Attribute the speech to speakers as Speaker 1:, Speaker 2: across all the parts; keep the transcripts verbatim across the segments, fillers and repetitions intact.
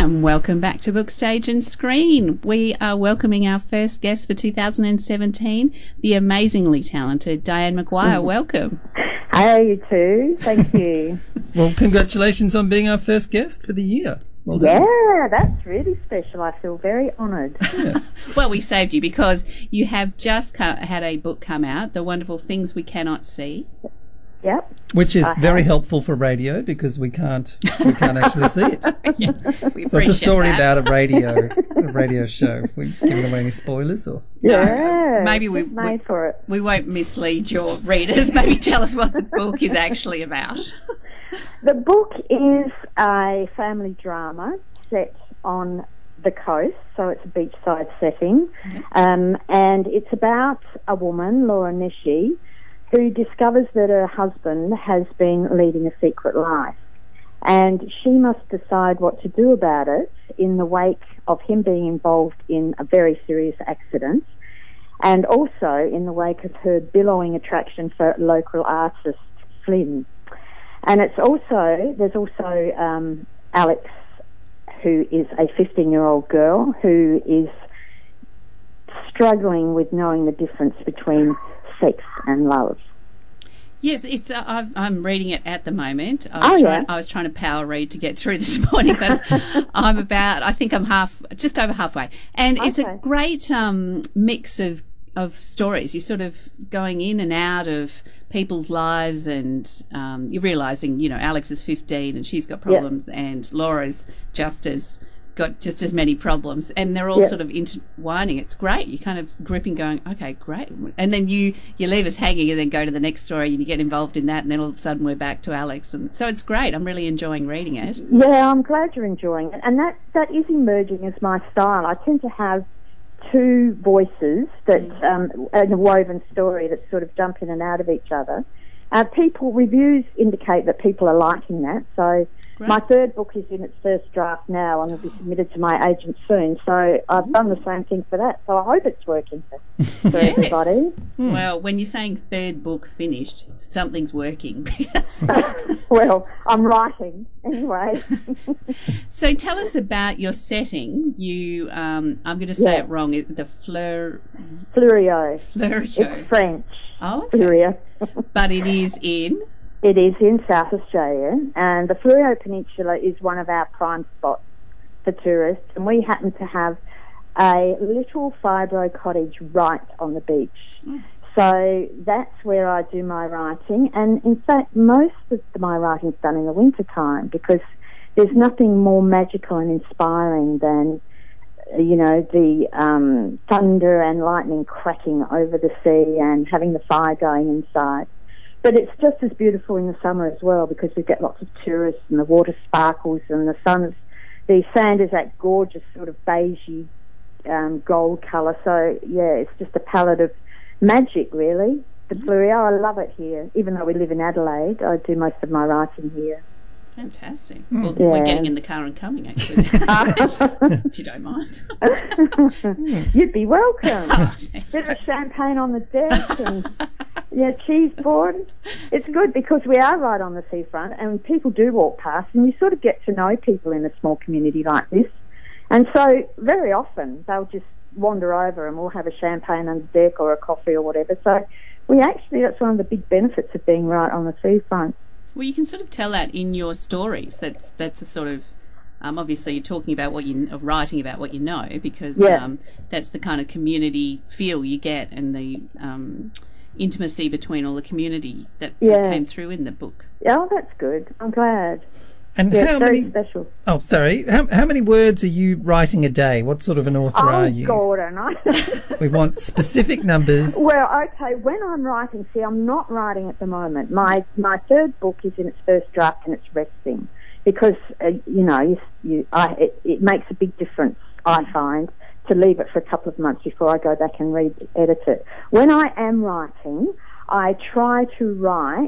Speaker 1: And welcome back to Book Stage and Screen. We are welcoming our first guest for two thousand seventeen, the amazingly talented Diane McGuire. Welcome.
Speaker 2: Hi, you too. Thank you.
Speaker 3: Well, congratulations on being our first guest for the year. Well done.
Speaker 2: Yeah, that's really special. I feel very honoured.
Speaker 3: Yes.
Speaker 1: Well, we saved you because you have just co- had a book come out, The Wonderful Things We Cannot See.
Speaker 2: Yep.
Speaker 3: Which is
Speaker 2: I
Speaker 3: very
Speaker 2: have.
Speaker 3: helpful for radio because we can't we can't actually see it.
Speaker 1: Yeah, we
Speaker 3: So it's a story
Speaker 1: that.
Speaker 3: about a radio a radio show. If we're giving away any spoilers or
Speaker 2: Yeah.
Speaker 1: maybe we-
Speaker 2: it's made
Speaker 1: we-
Speaker 2: for it.
Speaker 1: We won't mislead your readers. Maybe tell us what the book is actually about.
Speaker 2: The book is a family drama set on the coast, so it's a beachside setting, um, and it's about a woman, Laura Nishi, who discovers that her husband has been leading a secret life, and she must decide what to do about it in the wake of him being involved in a very serious accident, and also in the wake of her billowing attraction for local artist Flynn. And it's also, there's also um, Alex, who is a fifteen-year-old girl who is struggling with knowing the difference between sex and love.
Speaker 1: Yes, it's. Uh, I've, I'm reading it at the moment. I
Speaker 2: Oh,
Speaker 1: was,
Speaker 2: yeah.
Speaker 1: trying, I was trying to power read to get through this morning, but I'm about. I think I'm half, just over halfway, and it's a
Speaker 2: Okay.
Speaker 1: great um, mix of of stories. You're sort of going in and out of people's lives, and um, you're realising, you know, Alex is fifteen and she's got problems, and Laura's just as got just as many problems, and they're all
Speaker 2: Yeah.
Speaker 1: sort of intertwining. It's great. You're kind of gripping, going, okay, great, and then you you leave us hanging, and then go to the next story, and you get involved in that, and then all of a sudden we're back to Alex, and so it's great. I'm really enjoying reading it.
Speaker 2: Yeah, I'm glad you're enjoying it. And that, that is emerging as my style. I tend to have two voices that, um, in a woven story that sort of jump in and out of each other. Uh, people, reviews indicate that people are liking that. So
Speaker 1: Great.
Speaker 2: my third book is in its first draft now and will be submitted to my agent soon. So I've done the same thing for that. So I hope it's working for, for
Speaker 1: Yes.
Speaker 2: everybody.
Speaker 1: Well, when you're saying third book finished, something's working.
Speaker 2: Well, I'm writing anyway.
Speaker 1: So tell us about your setting. You, um, I'm going to say
Speaker 2: Yeah.
Speaker 1: it wrong. Is the Fleur
Speaker 2: Fleuriot.
Speaker 1: Fleuriot.
Speaker 2: It's French.
Speaker 1: Oh, okay.
Speaker 2: Fleuriot.
Speaker 1: But it is in.
Speaker 2: It is in South Australia, and the Fleuriot Peninsula is one of our prime spots for tourists, and we happen to have a little fibro cottage right on the beach.
Speaker 1: Mm.
Speaker 2: So that's where I do my writing, and in fact most of my writing's done in the winter time because there's nothing more magical and inspiring than, you know, the um, thunder and lightning cracking over the sea and having the fire going inside. But it's just as beautiful in the summer as well because we get lots of tourists and the water sparkles and the sun's, the sand is that gorgeous sort of beigey um, gold colour. So, yeah, it's just a palette of magic, really. The Fleuriot, I love it here. Even though we live in Adelaide, I do most of my writing here.
Speaker 1: Fantastic. Well,
Speaker 2: Yeah.
Speaker 1: we're getting in the car and coming, actually, if you don't mind.
Speaker 2: You'd be welcome.
Speaker 1: Oh,
Speaker 2: Bit of champagne on the deck and yeah, cheese board. It's good because we are right on the seafront and people do walk past and you sort of get to know people in a small community like this. And so very often they'll just wander over and we'll have a champagne on the deck or a coffee or whatever. So we actually, that's one of the big benefits of being right on the seafront.
Speaker 1: Well, you can sort of tell that in your stories. That's that's a sort of um, obviously you're talking about what you, writing about what you know, because
Speaker 2: Yeah.
Speaker 1: um, that's the kind of community feel you get and the um, intimacy between all the community that sort of
Speaker 2: Yeah.
Speaker 1: came through in the book.
Speaker 2: Oh, that's good. I'm glad.
Speaker 3: and
Speaker 2: Yeah,
Speaker 3: how
Speaker 2: it's very
Speaker 3: many
Speaker 2: special.
Speaker 3: Oh, sorry. How how many words are you writing a day? What sort of an author
Speaker 2: Oh,
Speaker 3: are you?
Speaker 2: God, and I...
Speaker 3: We want specific numbers.
Speaker 2: Well, okay, when I'm writing, see, I'm not writing at the moment. My my third book is in its first draft and it's resting because, uh, you know, you, you, I, it, it makes a big difference, I find, to leave it for a couple of months before I go back and read edit it. When I am writing, I try to write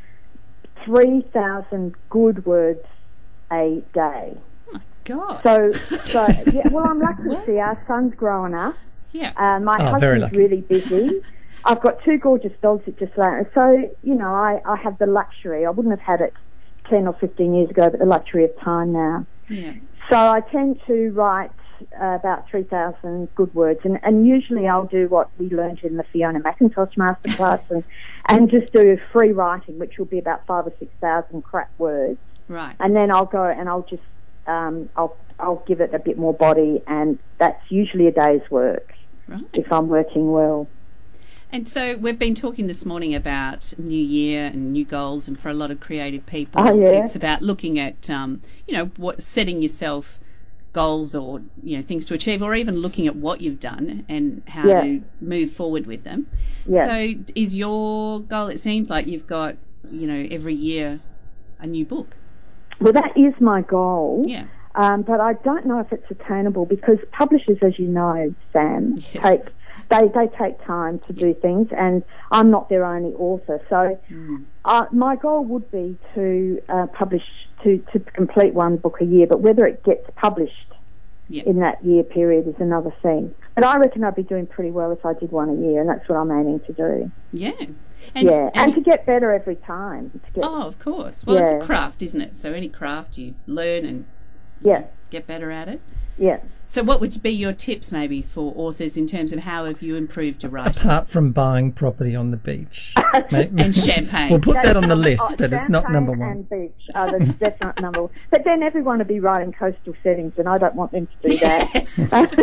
Speaker 2: three thousand good words a day.
Speaker 1: God.
Speaker 2: So, so yeah, well, I'm lucky to see our son's growing up.
Speaker 1: Yeah.
Speaker 2: Uh, my
Speaker 3: Oh, very
Speaker 2: husband's
Speaker 3: lucky.
Speaker 2: really busy. I've got two gorgeous dogs that just land. So, you know, I, I have the luxury. I wouldn't have had it ten or fifteen years ago, but the luxury of time now.
Speaker 1: Yeah.
Speaker 2: So I tend to write uh, about three thousand good words, and, and usually I'll do what we learned in the Fiona McIntosh masterclass and, and just do free writing, which will be about five or six thousand crap words.
Speaker 1: Right.
Speaker 2: And then I'll go and I'll just, um, I'll, I'll give it a bit more body, and that's usually a day's work
Speaker 1: Right.
Speaker 2: if I'm working well.
Speaker 1: And so we've been talking this morning about New Year and new goals, and for a lot of creative people,
Speaker 2: Oh, yeah.
Speaker 1: it's about looking at, um, you know, what setting yourself goals or, you know, things to achieve, or even looking at what you've done and how
Speaker 2: Yeah.
Speaker 1: to move forward with them.
Speaker 2: Yeah.
Speaker 1: So is your goal, it seems like you've got, you know, every year a new book.
Speaker 2: Well, that is my goal.
Speaker 1: Yeah.
Speaker 2: Um, but I don't know if it's attainable because publishers, as you know, Sam,
Speaker 1: Yes.
Speaker 2: take they, they take time to do things, and I'm not their only author. So
Speaker 1: Mm.
Speaker 2: uh, my goal would be to uh, publish, to, to complete one book a year, but whether it gets published
Speaker 1: Yeah.
Speaker 2: in that year period is another thing. But I reckon I'd be doing pretty well if I did one a year, and that's what I'm aiming to do.
Speaker 1: Yeah. And,
Speaker 2: yeah, and,
Speaker 1: and
Speaker 2: to get better every time. To get,
Speaker 1: oh, of course. Well,
Speaker 2: Yeah.
Speaker 1: it's a craft, isn't it? So any craft you learn and
Speaker 2: yeah,
Speaker 1: get better at it.
Speaker 2: yeah.
Speaker 1: So what would be your tips maybe for authors in terms of how have you improved your writing?
Speaker 3: Apart from buying property on the beach. Mate,
Speaker 1: And champagne.
Speaker 3: We'll put that on the list,
Speaker 2: Oh,
Speaker 3: but it's not
Speaker 2: champagne
Speaker 3: number one.
Speaker 2: And beach are the definite number one. But then everyone would be writing coastal settings, and I don't want them to do that.
Speaker 1: Yes.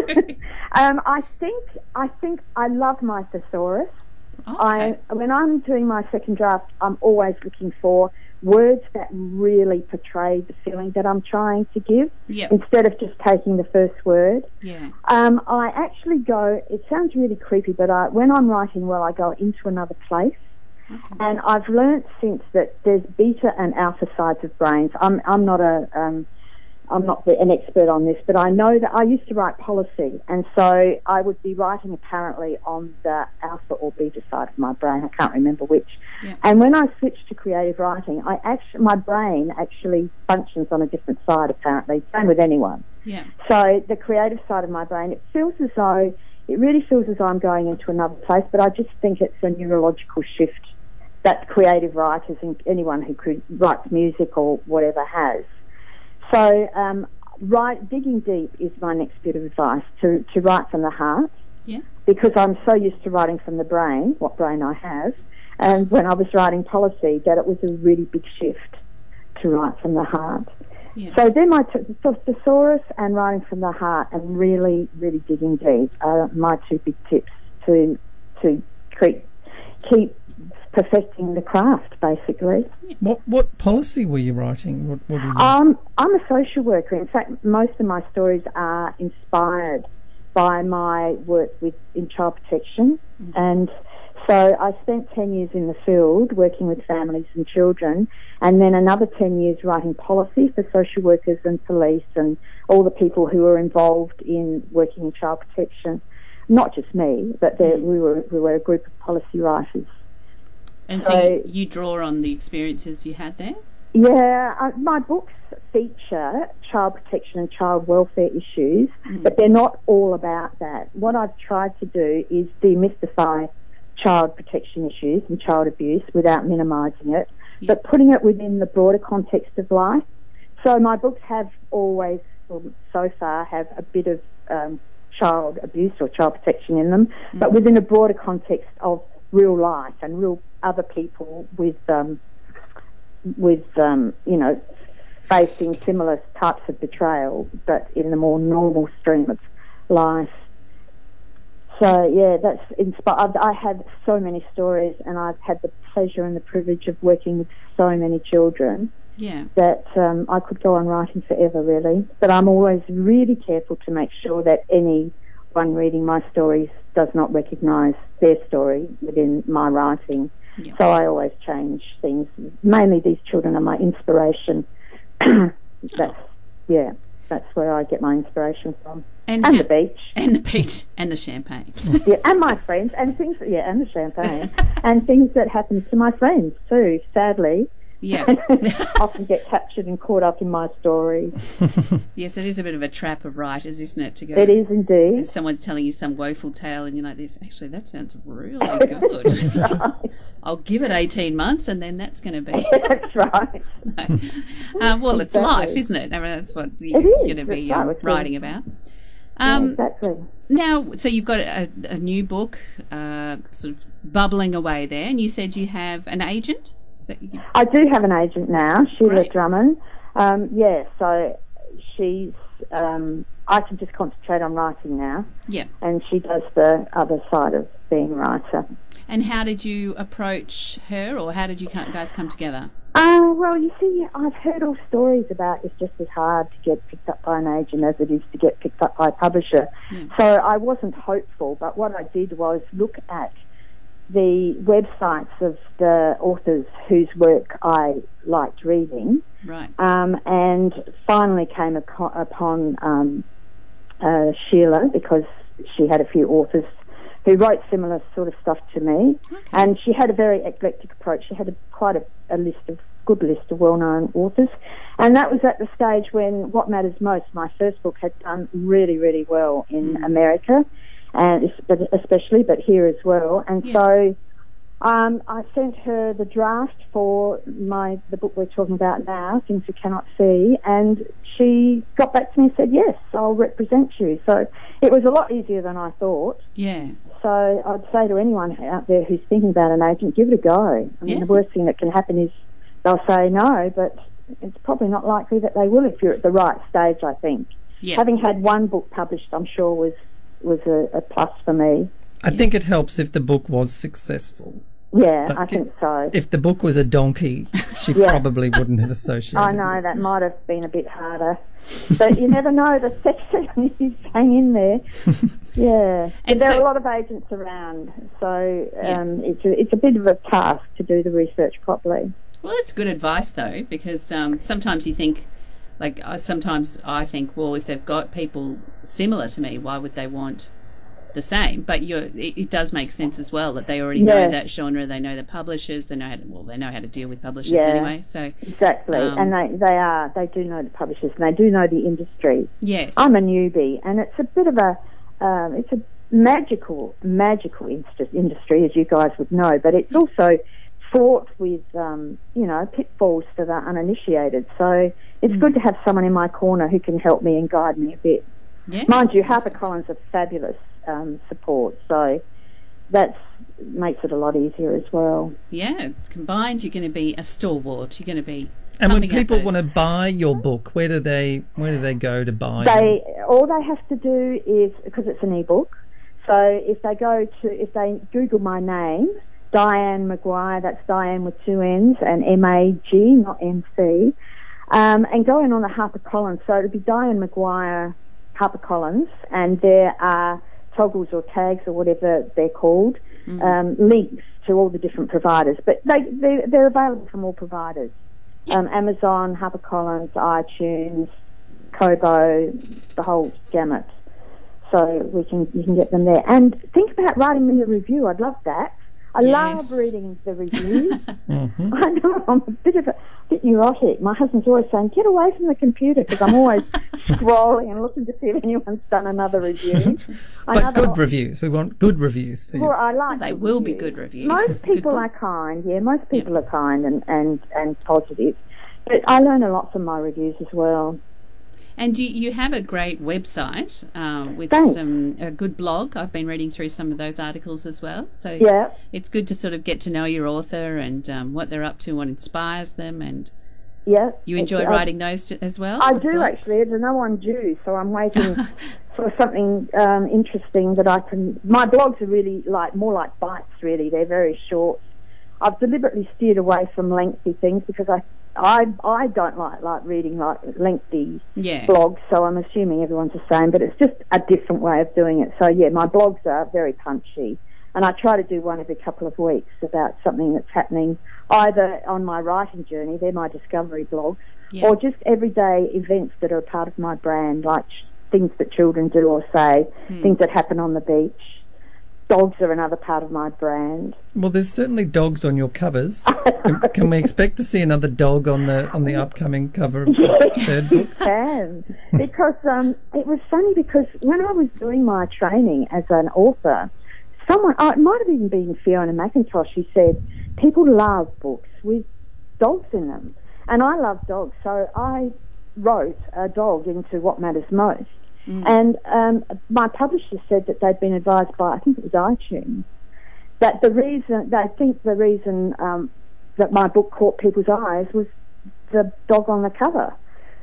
Speaker 2: um, I think I think I love my thesaurus.
Speaker 1: Okay.
Speaker 2: I when I'm doing my second draft, I'm always looking for words that really portray the feeling that I'm trying to give,
Speaker 1: Yep.
Speaker 2: instead of just taking the first word.
Speaker 1: Yeah.
Speaker 2: Um, I actually go, it sounds really creepy, but I, when I'm writing well, I go into another place.
Speaker 1: Okay.
Speaker 2: And I've learnt since that there's beta and alpha sides of brains. I'm, I'm not a, um, I'm not the, an expert on this, but I know that I used to write policy, and so I would be writing apparently on the alpha or beta side of my brain. I can't remember which.
Speaker 1: Yeah.
Speaker 2: And when I switched to creative writing, I actually, my brain actually functions on a different side apparently. Same with anyone.
Speaker 1: Yeah.
Speaker 2: So the creative side of my brain, it feels as though, it really feels as though I'm going into another place, but I just think it's a neurological shift that creative writers and anyone who could writes music or whatever has. So um, write, digging deep is my next bit of advice, to, to write from the heart,
Speaker 1: Yeah.
Speaker 2: because I'm so used to writing from the brain, what brain I have, and when I was writing policy, that it was a really big shift to write from the heart.
Speaker 1: Yeah.
Speaker 2: So then my t- so thesaurus and writing from the heart and really, really digging deep are my two big tips to to keep, keep perfecting the craft, basically.
Speaker 3: What what policy were you writing? What, what are you...
Speaker 2: Um, I'm a social worker. In fact, most of my stories are inspired by my work with in child protection. Mm-hmm. And so I spent ten years in the field working with families and children, and then another ten years writing policy for social workers and police and all the people who were involved in working in child protection. Not just me, but there, we were we were a group of policy writers.
Speaker 1: And so,
Speaker 2: So-
Speaker 1: you, you draw on the experiences you had there?
Speaker 2: Yeah, uh, my books feature child protection and child welfare issues,
Speaker 1: Mm.
Speaker 2: but they're not all about that. What I've tried to do is demystify child protection issues and child abuse without minimising it,
Speaker 1: Yeah.
Speaker 2: but putting it within the broader context of life. So my books have always, well, so far, have a bit of um, child abuse or child protection in them,
Speaker 1: Mm.
Speaker 2: but within a broader context of real life and real other people with um, with, um, you know, facing similar types of betrayal, but in the more normal stream of life. So, yeah, that's inspired. I have so many stories, and I've had the pleasure and the privilege of working with so many children
Speaker 1: Yeah.
Speaker 2: that um, I could go on writing forever, really. But I'm always really careful to make sure that anyone reading my stories does not recognise their story within my writing.
Speaker 1: Yeah.
Speaker 2: So I always change things. Mainly these children are my inspiration. That's, yeah, that's where I get my inspiration from.
Speaker 1: And,
Speaker 2: And
Speaker 1: ha-
Speaker 2: the beach.
Speaker 1: And the beach. And the champagne.
Speaker 2: Yeah, and my friends, and things, yeah, and the champagne. And things that happen to my friends too, sadly.
Speaker 1: Yeah.
Speaker 2: often get captured and caught up in my stories.
Speaker 1: Yes, it is a bit of a trap of writers, isn't it? To go.
Speaker 2: It is indeed.
Speaker 1: And someone's telling you some woeful tale, and you're like, "This actually, that sounds really good.
Speaker 2: Right.
Speaker 1: I'll give it eighteen months, and then that's going to be."
Speaker 2: That's right.
Speaker 1: No. Uh, well, it's
Speaker 2: Exactly.
Speaker 1: life, isn't it? I mean, that's what you're
Speaker 2: It is.
Speaker 1: going to be
Speaker 2: That's right.
Speaker 1: um,
Speaker 2: It's
Speaker 1: writing
Speaker 2: really-
Speaker 1: about.
Speaker 2: Yeah,
Speaker 1: Um,
Speaker 2: exactly.
Speaker 1: Now, so you've got a, a new book, uh, sort of bubbling away there, and you said you have an agent. So you,
Speaker 2: I do have an agent now, Sheila
Speaker 1: Great.
Speaker 2: Drummond. Um, yeah, so she's. Um, I can just concentrate on writing now,
Speaker 1: yeah.
Speaker 2: and she does the other side of being a writer.
Speaker 1: And how did you approach her, or how did you co- guys come together?
Speaker 2: Uh, well, you see, I've heard all stories about it's just as hard to get picked up by an agent as it is to get picked up by a publisher.
Speaker 1: Yeah.
Speaker 2: So I wasn't hopeful, but what I did was look at the websites of the authors whose work I liked reading,
Speaker 1: Right.
Speaker 2: um, and finally came aco- upon um, uh, Sheila because she had a few authors who wrote similar sort of stuff to me,
Speaker 1: Okay.
Speaker 2: and she had a very eclectic approach. She had a, quite a, a list of good list of well-known authors, and that was at the stage when What Matters Most, my first book, had done really, really well in
Speaker 1: Mm.
Speaker 2: America, and es- but especially, but here as well. And
Speaker 1: Yeah.
Speaker 2: so um, I sent her the draft for my the book we're talking about now, Things We Cannot See, and she got back to me and said, yes, I'll represent you. So it was a lot easier than I thought.
Speaker 1: Yeah.
Speaker 2: So I'd say to anyone out there who's thinking about an agent, give it a go. I mean,
Speaker 1: Yeah.
Speaker 2: the worst thing that can happen is they'll say no, but it's probably not likely that they will if you're at the right stage, I think.
Speaker 1: Yeah.
Speaker 2: Having had one book published, I'm sure, was was a, a plus for me.
Speaker 3: I think it helps if the book was successful.
Speaker 2: Yeah,
Speaker 3: But
Speaker 2: I think
Speaker 3: if-
Speaker 2: so.
Speaker 3: If the book was a donkey, she
Speaker 2: Yeah.
Speaker 3: probably wouldn't have associated.
Speaker 2: I know that might have been a bit harder, but you never know. The section is hang in there. Yeah,
Speaker 1: And
Speaker 2: but there
Speaker 1: so-
Speaker 2: are a lot of agents around, so
Speaker 1: Yeah.
Speaker 2: um, it's a, it's a bit of a task to do the research properly.
Speaker 1: Well, that's good advice, though, because um, sometimes you think, like, uh, sometimes I think, well, if they've got people similar to me, why would they want the same? But you're, it, it does make sense as well that they already know
Speaker 2: Yeah.
Speaker 1: that genre, they know the publishers, they know how to, well, they know how to deal with publishers
Speaker 2: Yeah.
Speaker 1: anyway. So,
Speaker 2: Exactly,
Speaker 1: Um,
Speaker 2: and they they are they do know the publishers and they do know the industry.
Speaker 1: yes.
Speaker 2: I'm a newbie, and it's a bit of a um, it's a magical magical inst- industry, as you guys would know, but it's also fraught with um, you know pitfalls for the uninitiated. So it's
Speaker 1: Mm.
Speaker 2: good to have someone in my corner who can help me and guide me a bit.
Speaker 1: yeah.
Speaker 2: Mind you, HarperCollins are fabulous um, support, so that makes it a lot easier as well.
Speaker 1: Yeah. Combined, you're going to be a stalwart. You're going to be.
Speaker 3: And when
Speaker 1: pumping out
Speaker 3: people
Speaker 1: those-
Speaker 3: want to buy your book, where do they where do they go to buy?
Speaker 2: They all they have to do is, because it's an ebook, so if they go to if they Google my name, Diane Maguire, that's Diane with two N's and M A G, not M C, um, and go in on the HarperCollins. So it'll be Diane Maguire HarperCollins, and there are toggles or tags or whatever they're called,
Speaker 1: Mm.
Speaker 2: um, links to all the different providers, but they they're, they're available from all providers.
Speaker 1: Yeah.
Speaker 2: Um, Amazon, HarperCollins, iTunes, Kobo, the whole gamut. So we can you can get them there. And think about writing me a review. I'd love that. I
Speaker 1: Yes.
Speaker 2: love reading the reviews.
Speaker 3: Mhm.
Speaker 2: I know I'm a bit of a bit neurotic. My husband's always saying, "Get away from the computer," because I'm always scrolling and looking to see if anyone's done another review. I know
Speaker 3: But good
Speaker 2: that-
Speaker 3: reviews. We want good reviews for you.
Speaker 2: Well, I like
Speaker 1: They
Speaker 2: good
Speaker 1: will be
Speaker 2: reviews.
Speaker 1: good reviews. 'cause it's
Speaker 2: Most
Speaker 1: a good
Speaker 2: people
Speaker 1: book.
Speaker 2: are kind. Yeah, most people are kind and, and, and positive. But I learn a lot from my reviews as well.
Speaker 1: And you, you have a great website uh, with
Speaker 2: Thanks.
Speaker 1: some a good blog. I've been reading through some of those articles as well. So
Speaker 2: Yeah.
Speaker 1: it's good to sort of get to know your author and um, what they're up to, what inspires them, and
Speaker 2: Yeah.
Speaker 1: you enjoy
Speaker 2: It's- I-
Speaker 1: writing those t- as well.
Speaker 2: I
Speaker 1: the
Speaker 2: do
Speaker 1: blogs?
Speaker 2: actually. There's no one due, so I'm waiting for something um, interesting that I can. My blogs are really like more like bites. Really, they're very short. I've deliberately steered away from lengthy things because I I I don't like like reading like lengthy
Speaker 1: Yeah.
Speaker 2: blogs. So I'm assuming everyone's the same, but it's just a different way of doing it. So yeah, my blogs are very punchy, and I try to do one every couple of weeks about something that's happening either on my writing journey. They're my discovery blogs.
Speaker 1: Yeah.
Speaker 2: Or just everyday events that are a part of my brand, like ch- things that children do or say,
Speaker 1: Hmm.
Speaker 2: things that happen on the beach. dogs are another part of my brand.
Speaker 3: Well, there's certainly dogs on your covers. can, can we expect to see another dog on the on the upcoming cover of the third book?
Speaker 2: You can. Because um, it was funny because when I was doing my training as an author, someone, oh, it might have even been Fiona McIntosh, who said, people love books with dogs in them. And I love dogs, so I wrote a dog into What Matters Most. Mm. And um, my publisher said that they'd been advised by, I think it was iTunes, that the reason, they think the reason um, that my book caught people's eyes was the dog on the cover.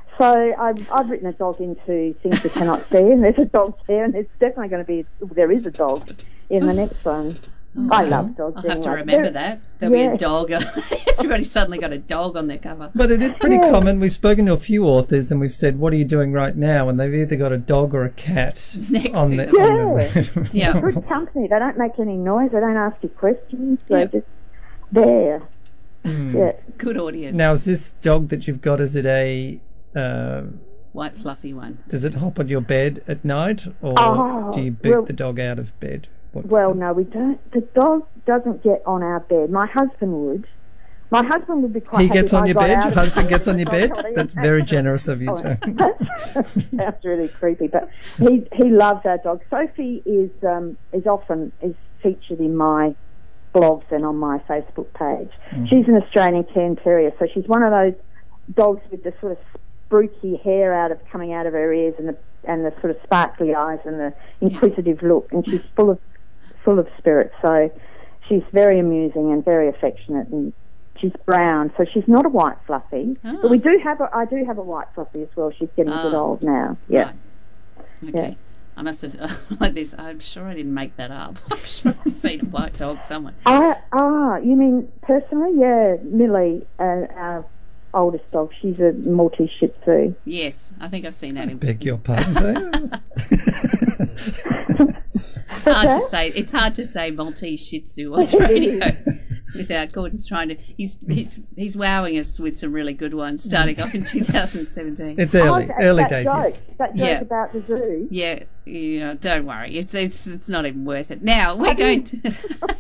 Speaker 2: So I've, I've written a dog into Things We Cannot See, and there's a dog there, and there's definitely going to be, there is a dog in the next one. Oh, I love dogs.
Speaker 1: I'll have
Speaker 2: anyway.
Speaker 1: to remember
Speaker 2: They're,
Speaker 1: that. There'll
Speaker 2: yeah.
Speaker 1: be a dog. Everybody's suddenly got a dog on their cover.
Speaker 3: But it is pretty
Speaker 2: Yeah.
Speaker 3: common. We've spoken to a few authors and we've said, what are you doing right now? And they've either got a dog or a cat
Speaker 1: Next
Speaker 3: on
Speaker 1: to
Speaker 3: the,
Speaker 1: them.
Speaker 3: on the
Speaker 1: Yeah.
Speaker 2: Good company. They don't make any noise. They don't ask you questions. They're
Speaker 1: Yep.
Speaker 2: just there.
Speaker 3: Mm.
Speaker 2: Yeah.
Speaker 1: Good audience.
Speaker 3: Now, is this dog that you've got, is it a... Uh,
Speaker 1: White fluffy one.
Speaker 3: does it hop on your bed at night, or
Speaker 2: Oh,
Speaker 3: do you boot
Speaker 2: well-
Speaker 3: the dog out of bed? What's
Speaker 2: Well,
Speaker 3: the-
Speaker 2: no, we don't. The dog doesn't get on our bed. My husband would. My husband would be quite
Speaker 3: He
Speaker 2: happy
Speaker 3: gets
Speaker 2: if
Speaker 3: on
Speaker 2: I
Speaker 3: your
Speaker 2: got
Speaker 3: bed?
Speaker 2: out
Speaker 3: Your
Speaker 2: of
Speaker 3: husband gets on your bed?
Speaker 2: Sorry.
Speaker 3: That's very generous of you,
Speaker 2: Oh,
Speaker 3: Joe.
Speaker 2: Sounds really creepy, but he he loves our dog. Sophie is um, is often is featured in my blogs and on my Facebook page.
Speaker 3: Mm.
Speaker 2: She's an Australian Cairn Terrier, so she's one of those dogs with the sort of spruiky hair out of coming out of her ears and the and the sort of sparkly eyes and the inquisitive look, and she's full of full of spirit. So she's very amusing and very affectionate, and she's brown, so she's not a white fluffy.
Speaker 1: Oh.
Speaker 2: But we do have a I do have a white fluffy as well. She's getting a bit
Speaker 1: Oh.
Speaker 2: old now. Yeah.
Speaker 1: Right. Okay.
Speaker 2: Yeah.
Speaker 1: I must have, like this, I'm sure I didn't make that up. I'm sure I've seen a white dog somewhere.
Speaker 2: I, ah, you mean personally? Yeah, Millie, uh, our oldest dog, she's a Maltese Shih Tzu.
Speaker 1: Yes, I think I've seen that in
Speaker 3: Beg your pardon, Dave.
Speaker 1: It's hard to say. It's hard to say Maltese Shih Tzu on radio without Gordon's trying to. He's he's he's wowing us with some really good ones, starting off in two thousand seventeen.
Speaker 3: It's early,
Speaker 2: Oh, that,
Speaker 3: early
Speaker 2: that
Speaker 3: days.
Speaker 2: Joke,
Speaker 3: Yeah.
Speaker 2: that joke
Speaker 1: Yeah.
Speaker 2: about the zoo.
Speaker 1: Yeah, you know, don't worry. It's it's it's not even worth it. Now we're going to.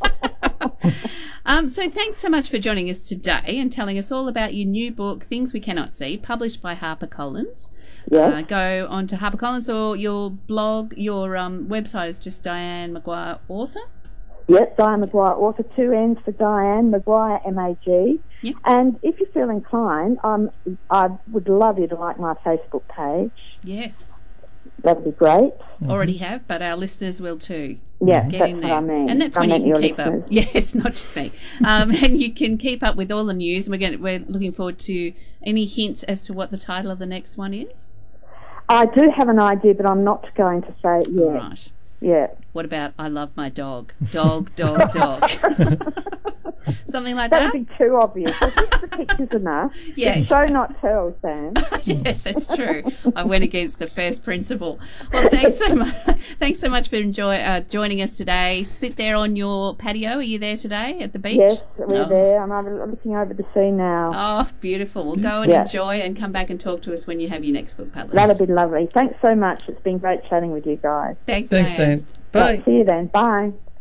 Speaker 1: um. So thanks so much for joining us today and telling us all about your new book, Things We Cannot See, published by HarperCollins.
Speaker 2: Yes.
Speaker 1: Uh, go on to HarperCollins, or your blog, your um, website is just Diane Maguire Author.
Speaker 2: Yes, Diane Maguire, author, two N's for Diane, Maguire, M A G.
Speaker 1: Yep.
Speaker 2: And if you feel inclined, um, I would love you to like my Facebook page.
Speaker 1: Yes,
Speaker 2: That'd be great.
Speaker 1: already have, but our listeners will too.
Speaker 2: Yeah,
Speaker 1: Get
Speaker 2: that's
Speaker 1: in
Speaker 2: what
Speaker 1: there.
Speaker 2: I mean.
Speaker 1: And that's
Speaker 2: I
Speaker 1: when
Speaker 2: meant
Speaker 1: you can
Speaker 2: your
Speaker 1: keep
Speaker 2: listeners.
Speaker 1: up. Yes, not just me. Um, and you can keep up with all the news. And we're going. We're looking forward to any hints as to what the title of the next one is.
Speaker 2: I do have an idea, but I'm not going to say it yet.
Speaker 1: Right.
Speaker 2: Yeah.
Speaker 1: What about I love my dog? Dog, dog, dog. Something like
Speaker 2: That
Speaker 1: that?
Speaker 2: would be too obvious. I think the picture's enough.
Speaker 1: Yeah.
Speaker 2: It's show not tell, Sam.
Speaker 1: Yes, that's true. I went against the first principle. Well, thanks so much. Thanks so much for enjoy, uh, joining us today. Sit there on your patio. Are you there today at the beach?
Speaker 2: Yes, we're
Speaker 1: Oh.
Speaker 2: there. I'm over, looking over the sea now.
Speaker 1: Oh, beautiful. Well, go and
Speaker 2: Yeah.
Speaker 1: enjoy and come back and talk to us when you have your next book published.
Speaker 2: That'd be lovely. Thanks so much. It's been great chatting with you guys.
Speaker 1: Thanks,
Speaker 3: Thanks,
Speaker 1: Diane.
Speaker 3: Dan. Bye.
Speaker 2: See you then. Bye.